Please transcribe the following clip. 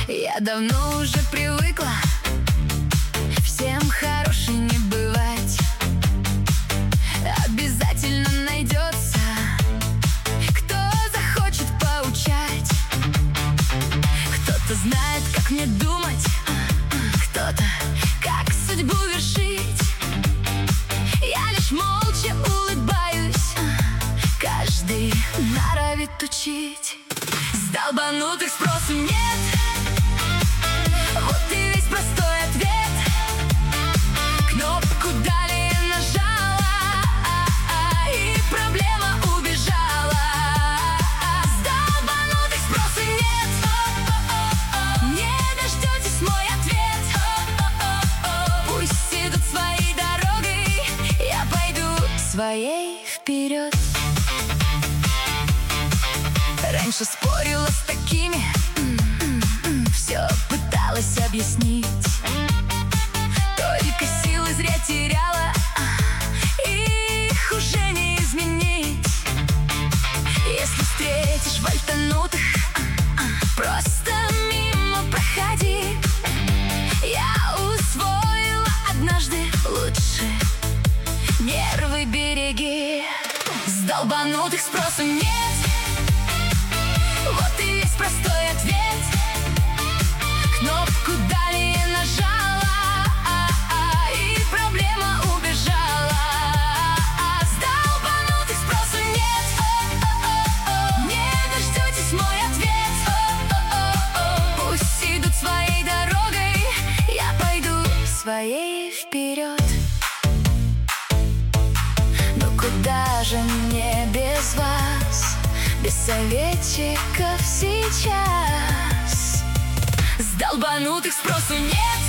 Я давно уже привыкла всем хорошей не бывать. Обязательно найдется, кто захочет поучать. Кто-то знает, как мне думать, кто-то, как судьбу вершить. Я лишь молча улыбаюсь, каждый норовит учить. С долбанутых спросу нет, вот и весь простой ответ. Кнопку далее нажала, и проблема убежала. С долбанутых спросу нет, не дождетесь мой ответ. Пусть идут своей дорогой, я пойду своей вперед. Раньше спорила с такими, все пыталась объяснить, только силы зря теряла, их уже не изменить. Если встретишь вальтанутых, просто мимо проходи. Я усвоила однажды: лучше нервы береги. С долбанутых спросу нет, вот и весь простой ответ. Кнопку далее нажала, и проблема убежала. С долбанутых спросу нет, не дождетесь мой ответ. Пусть идут своей дорогой, я пойду своей вперед. Но куда же мне без вас, без советчиков сейчас? С долбанутых спросу нет,